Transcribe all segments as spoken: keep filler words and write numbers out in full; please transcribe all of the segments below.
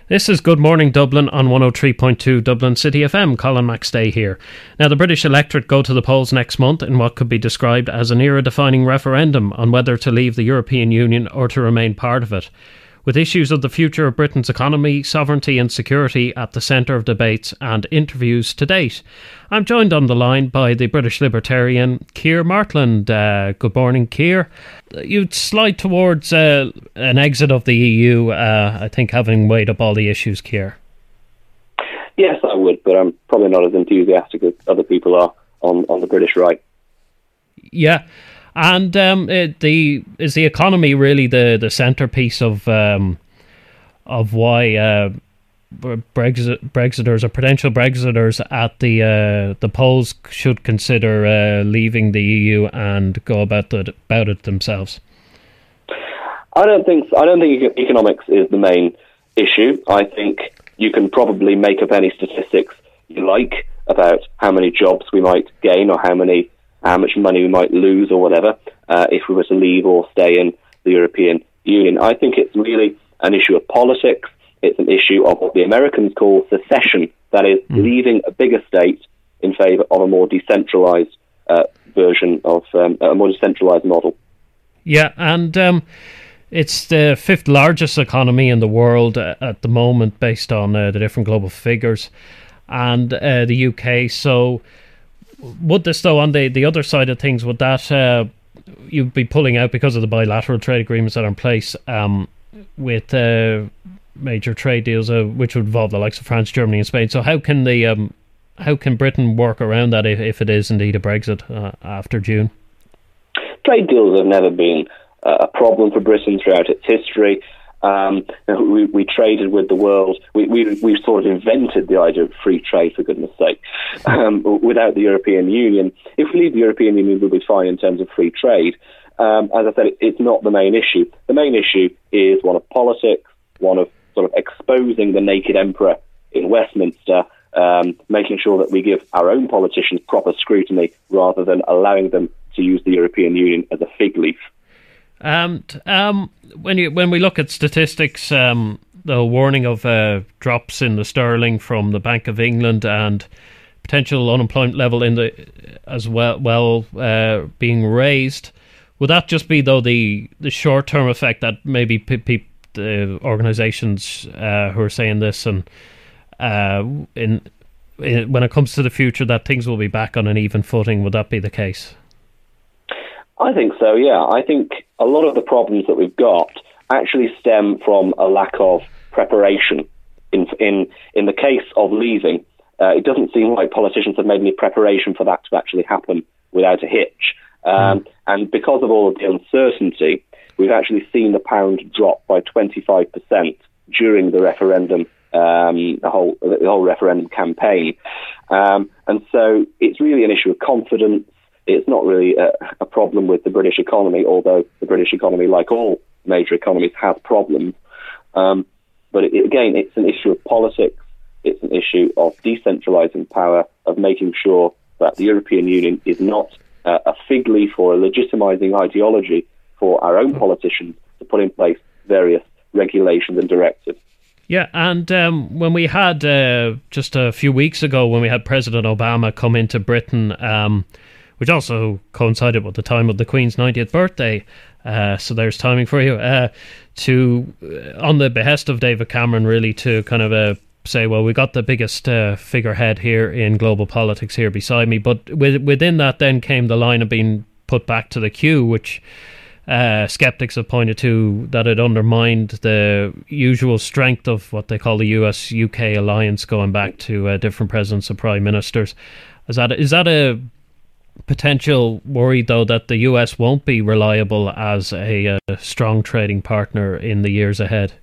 This is Good Morning Dublin on one oh three point two Dublin City F M. Colin McStay here. Now, the British electorate go to the polls next month in what could be described as an era-defining referendum on whether to leave the European Union or to remain part of it. With issues of the future of Britain's economy, sovereignty and security at the centre of debates and interviews to date. I'm joined on the line by the British Libertarian, Keir Martland. Uh, good morning, Keir. You'd slide towards uh, an exit of the E U, uh, I think, having weighed up all the issues, Keir. Yes, I would, but I'm probably not as enthusiastic as other people are on, on the British right. Yeah. And um, it, the is the economy really the, the centrepiece of um, of why uh, Brexit, Brexiters or potential Brexiters at the uh, the polls should consider uh, leaving the E U and go about the, about it themselves? I don't think I don't think economics is the main issue. I think you can probably make up any statistics you like about how many jobs we might gain or how many. how much money we might lose or whatever uh, if we were to leave or stay in the European Union. I think it's really an issue of politics. It's an issue of what the Americans call secession, that is, mm. leaving a bigger state in favour of a more decentralised uh, version of um, a more decentralised model. Yeah, and um, it's the fifth largest economy in the world uh, at the moment based on uh, the different global figures, and uh, the U K, so... Would this, though, on the, the other side of things, would that uh, you'd be pulling out because of the bilateral trade agreements that are in place um, with uh, major trade deals, uh, which would involve the likes of France, Germany, and Spain? So how can the um, how can Britain work around that if, if it is indeed a Brexit uh, after June? Trade deals have never been uh, a problem for Britain throughout its history. Um, we, we traded with the world. We, we we sort of invented the idea of free trade, for goodness sake. Um, without the European Union, if we leave the European Union, we'll be fine in terms of free trade. Um, as I said, it, it's not the main issue. The main issue is one of politics, one of sort of exposing the naked emperor in Westminster, um, making sure that we give our own politicians proper scrutiny rather than allowing them to use the European Union as a fig leaf. And um, when you when we look at statistics, um, the warning of uh, drops in the sterling from the Bank of England and potential unemployment level in the as well well uh, being raised, would that just be though the, the short term effect that maybe pe- pe- the organisations uh, who are saying this and uh, in, in when it comes to the future that things will be back on an even footing? Would that be the case? I think so, yeah. I think a lot of the problems that we've got actually stem from a lack of preparation. In in in the case of leaving, uh, it doesn't seem like politicians have made any preparation for that to actually happen without a hitch. Um, mm. And because of all of the uncertainty, we've actually seen the pound drop by twenty-five percent during the referendum, um, the whole the whole referendum campaign. Um, and so it's really an issue of confidence. It's not really a, a problem with the British economy, although the British economy, like all major economies, has problems. Um, but it, again, it's an issue of politics. It's an issue of decentralising power, of making sure that the European Union is not uh, a fig leaf or a legitimising ideology for our own politicians to put in place various regulations and directives. Yeah, and um, when we had, uh, just a few weeks ago, when we had President Obama come into Britain, um, which also coincided with the time of the Queen's ninetieth birthday, uh, so there's timing for you, uh, to, uh, on the behest of David Cameron, really to kind of uh, say, well, we got the biggest uh, figurehead here in global politics here beside me, but with, within that then came the line of being put back to the queue, which uh, skeptics have pointed to that it undermined the usual strength of what they call the U S U K alliance going back to uh, different presidents and prime ministers. Is that is that a potential worry, though, that the U S won't be reliable as a, a strong trading partner in the years ahead?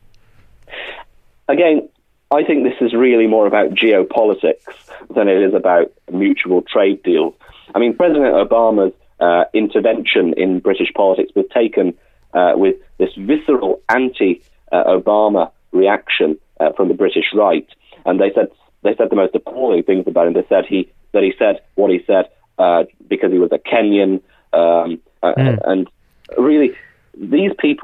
Again, I think this is really more about geopolitics than it is about mutual trade deals. I mean, President Obama's uh, intervention in British politics was taken uh, with this visceral anti-Obama reaction uh, from the British right, and they said they said the most appalling things about him. They said he that he said what he said Uh, because he was a Kenyan, um, uh, mm. and really, these people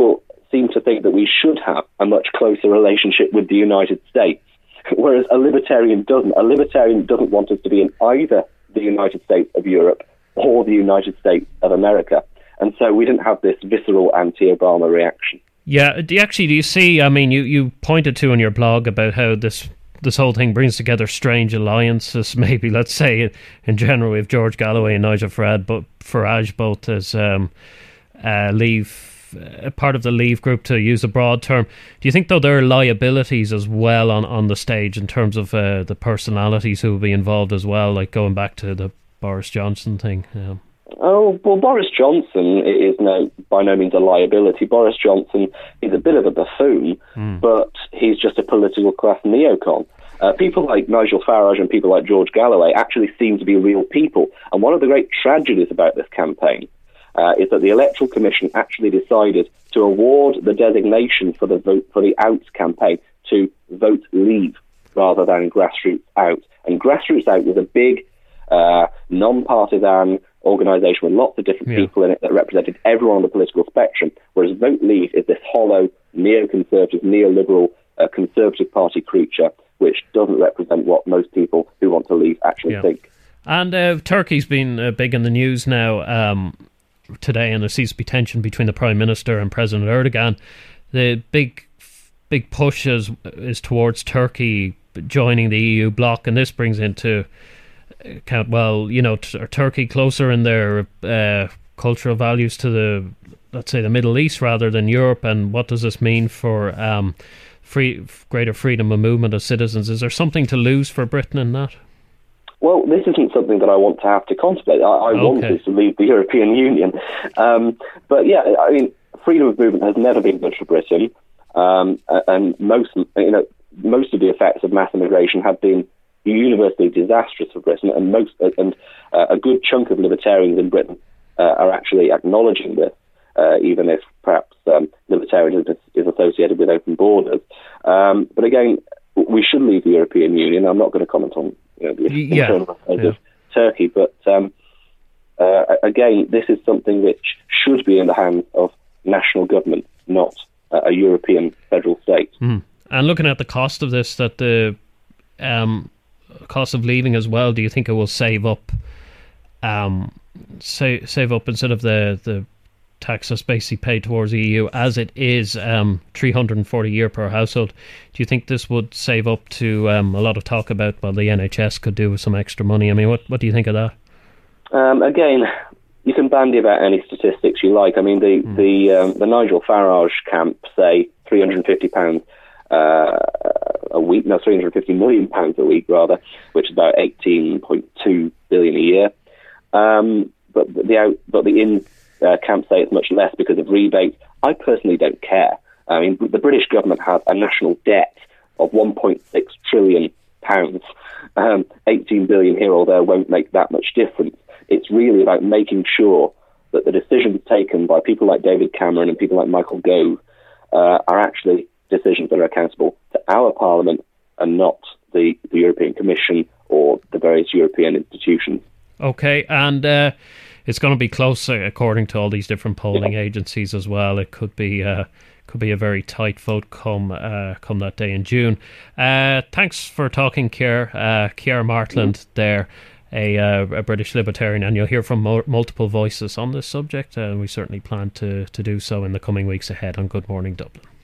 seem to think that we should have a much closer relationship with the United States, whereas a libertarian doesn't. A libertarian doesn't want us to be in either the United States of Europe or the United States of America. And so we didn't have this visceral anti-Obama reaction. Yeah, do you actually, do you see, I mean, you, you pointed to in your blog about how this this whole thing brings together strange alliances, maybe, let's say, in general, we have George Galloway and Nigel Farage, but Farage both as um, uh, Leave, uh, part of the Leave group, to use a broad term. Do you think, though, there are liabilities as well on, on the stage in terms of uh, the personalities who will be involved as well, like going back to the Boris Johnson thing? Yeah. Oh, well, Boris Johnson is no by no means a liability. Boris Johnson is a bit of a buffoon, mm. but he's just a political class neocon. Uh, people like Nigel Farage and people like George Galloway actually seem to be real people. And one of the great tragedies about this campaign uh, is that the Electoral Commission actually decided to award the designation for the vote for the Out campaign to Vote Leave rather than Grassroots Out. And Grassroots Out was a big, uh, non-partisan organisation with lots of different yeah. people in it that represented everyone on the political spectrum, whereas Vote Leave is this hollow, neoconservative, neoliberal, uh, conservative party creature which doesn't represent what most people who want to leave actually yeah. think. And uh, Turkey's been uh, big in the news now um, today, and there seems to be tension between the Prime Minister and President Erdogan. The big big push is, is towards Turkey joining the E U bloc, and this brings into account, well, you know, t- Turkey closer in their uh, cultural values to the, let's say, the Middle East rather than Europe, and what does this mean for um, free greater freedom of movement of citizens? Is there something to lose for Britain in that? Well, this isn't something that I want to have to contemplate. I, I okay. want us to leave the European Union. Um, but yeah, I mean, freedom of movement has never been good for Britain, um, and most, you know, most of the effects of mass immigration have been universally disastrous for Britain, and most and uh, a good chunk of libertarians in Britain uh, are actually acknowledging this, uh, even if perhaps um, libertarianism is, is associated with open borders. Um, but again, we should leave the European Union. I'm not going to comment on you know, the yeah. internal affairs yeah. of Turkey, but um, uh, again, this is something which should be in the hands of national government, not uh, a European federal state. Mm. And looking at the cost of this, that the um, cost of leaving as well, do you think it will save up um save, save up instead of the the tax that's basically paid towards the E U as it is um three hundred forty a year per household? Do you think this would save up to um a lot of talk about, well, the N H S could do with some extra money? I mean, what what do you think of that? Um again, you can bandy about any statistics you like. I mean, the mm. the um, the Nigel Farage camp say three hundred fifty pounds Uh, a week, no, three hundred fifty million pounds a week, rather, which is about eighteen point two billion a year. Um, but the out, but the in uh, camp say it's much less because of rebates. I personally don't care. I mean, the British government has a national debt of one point six trillion pounds. Um, eighteen billion here or there won't make that much difference. It's really about making sure that the decisions taken by people like David Cameron and people like Michael Gove uh, are actually decisions that are accountable to our Parliament and not the, the European Commission or the various European institutions. Okay, and uh, it's going to be close, uh, according to all these different polling yeah. agencies as well. It could be uh, could be a very tight vote come uh, come that day in June. Uh, thanks for talking, Ciara. Uh, Ciara Martland mm-hmm. there, a, uh, a British libertarian, and you'll hear from mo- multiple voices on this subject, and we certainly plan to, to do so in the coming weeks ahead on Good Morning Dublin.